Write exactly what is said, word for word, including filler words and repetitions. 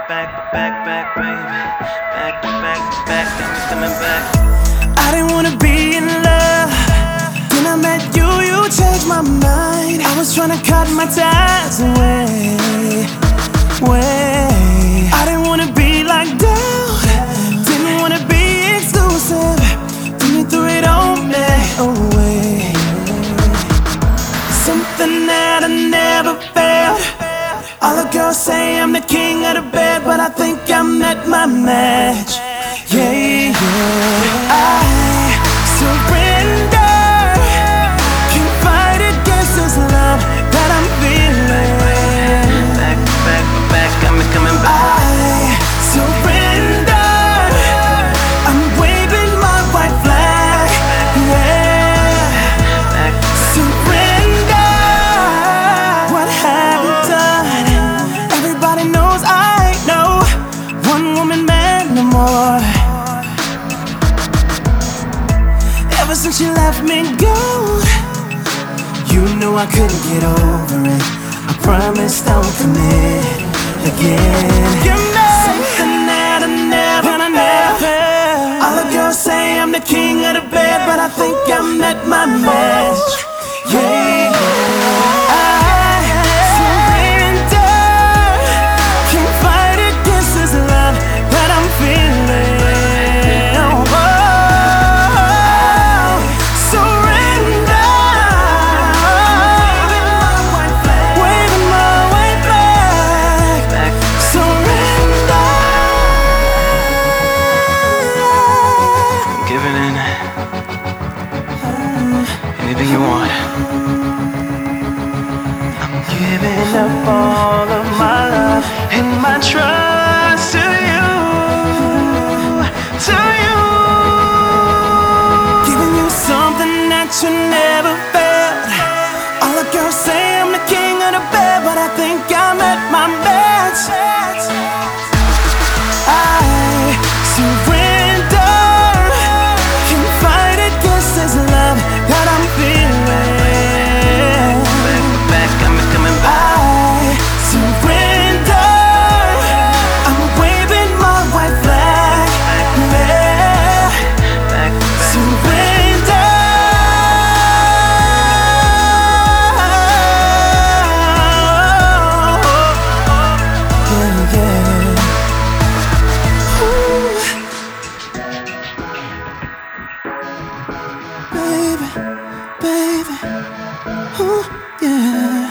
back, back, back, baby. Back, back, back, I'm coming back. I didn't wanna be in love. When I met you, you changed my mind. I was trying to cut my ties away, way. I didn't wanna be like doubt. Didn't wanna be exclusive. Then you threw it on me away. Something that I never felt. All the girls say I'm the king of the bed, but I think I met my match. Yeah, yeah. I surrender. Can't fight against this love that I'm feeling. Back, back, back, I'm coming back. I surrender. I'm waving my white flag. Yeah. Back, Surrender. What have you done? Everybody knows I ain't no one woman man no more. Ever since you left me go, you knew I couldn't get over it. I promise don't commit again. You made something that I never, I never felt. All the girls say I'm the king of the bed, but I think I met my match. Yeah, yeah. I surrender. Can't fight against this love that I'm feeling. Oh, surrender. Waving my white flag. back, Surrender. giving in. Anything you want. I'm giving up all of my love and my trust to you, to you. Giving you something that you never felt. All the girls say I'm the king of the bed, but I think I met my match. I surrender. Can't fight against this love that I'm feeling. Back, back, I'm coming back. I surrender. I'm waving my white flag. Yeah. Back, back, Surrender. Yeah, yeah. Ooh. Baby, baby. Ooh, yeah.